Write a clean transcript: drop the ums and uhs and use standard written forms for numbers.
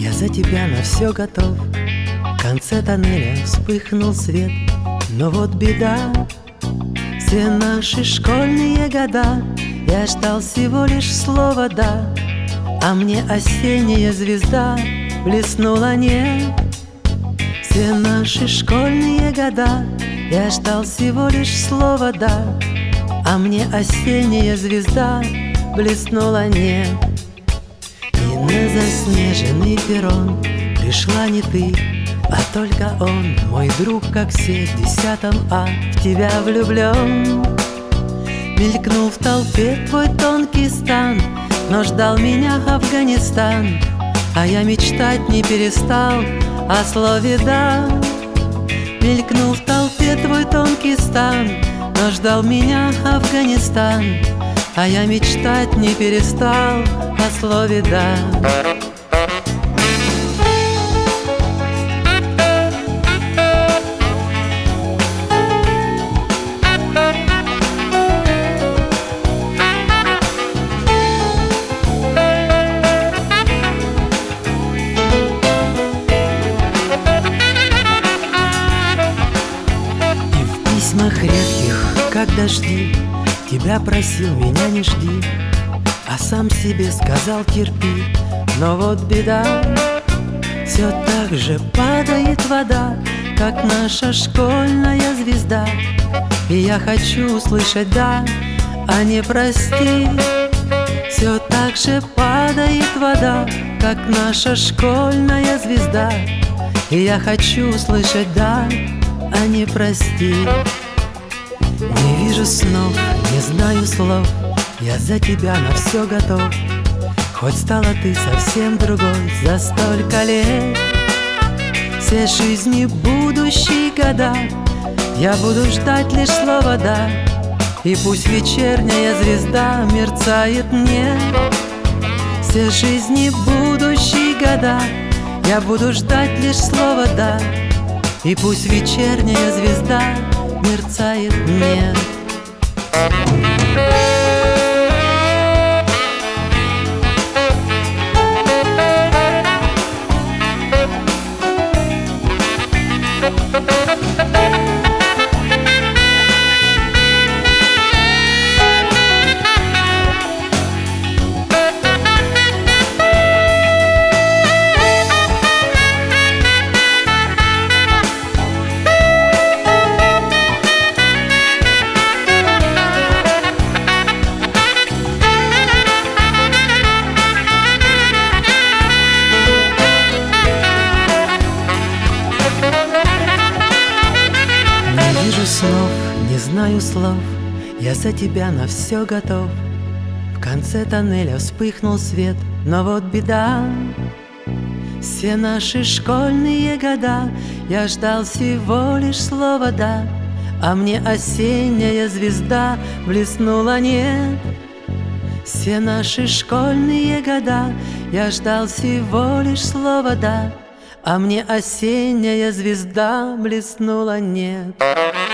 Я за тебя на все готов. В конце тоннеля вспыхнул свет. Но вот беда, все наши школьные года я ждал всего лишь слова «да», а мне осенняя звезда блеснула нет. Все наши школьные года я ждал всего лишь слова «да», а мне осенняя звезда блеснула нет. И на заснеженный перрон пришла не ты, а только он, мой друг, как все в 10 А, в тебя влюблен. Мелькнул в толпе твой тонкий стан, но ждал меня Афганистан, а я мечтать не перестал о слове «да». Мелькнул в толпе твой тонкий стан, но ждал меня Афганистан, а я мечтать не перестал о слове «да». В письмах редких, как дожди, тебя просил, меня не жди, а сам себе сказал терпи. Но вот беда, все так же падает вода, как наша школьная звезда. И я хочу услышать «да», а не «прости». Все так же падает вода, как наша школьная звезда. И я хочу услышать «да», а не «прости». Не вижу снов, не знаю слов, я за тебя на все готов. Хоть стала ты совсем другой за столько лет. Все жизни, будущие года я буду ждать лишь слова «да». И пусть вечерняя звезда мерцает мне. Все жизни, будущие года я буду ждать лишь слова «да». И пусть вечерняя звезда мерцает мне. Не вижу снов, не знаю слов, я за тебя на все готов. В конце тоннеля вспыхнул свет, но вот беда. Все наши школьные года я ждал всего лишь слова «да», а мне осенняя звезда блеснула нет. Все наши школьные года я ждал всего лишь слова «да», а мне осенняя звезда блеснула нет.